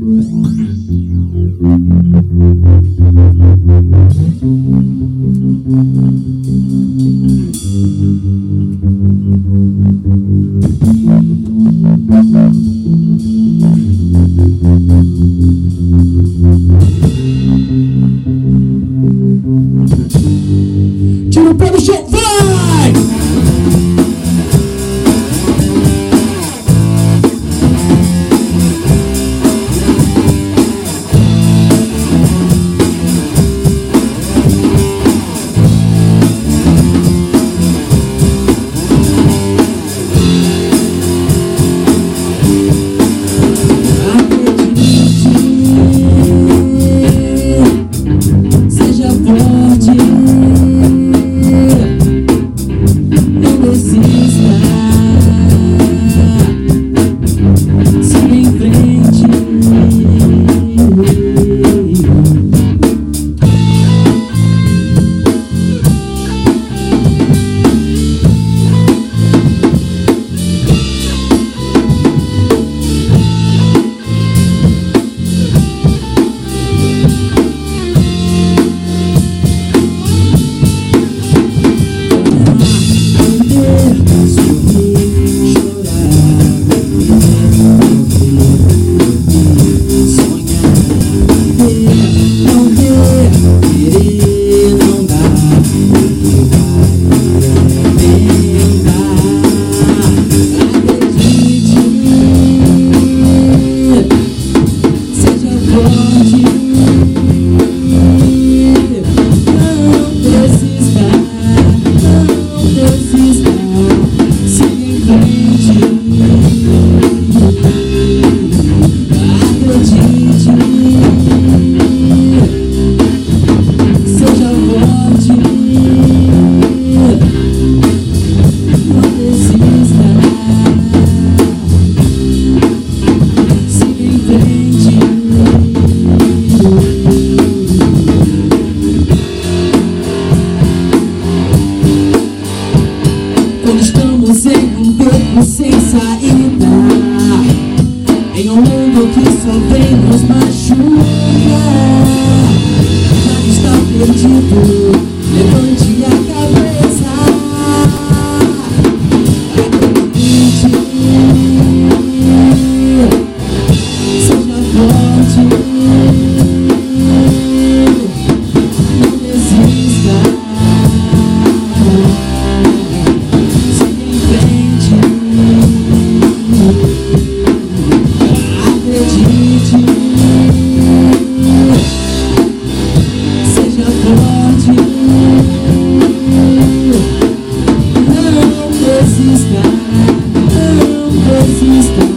Tira o pé do chão, vai! Seja forte, não desista, siga em frente. Quando estamos em um beco sem saída, em um mundo que só vem nos machucar, nada está perdido, levante a cabeça, acredite, seja forte, não desista. Seja forte, não desista, não desista.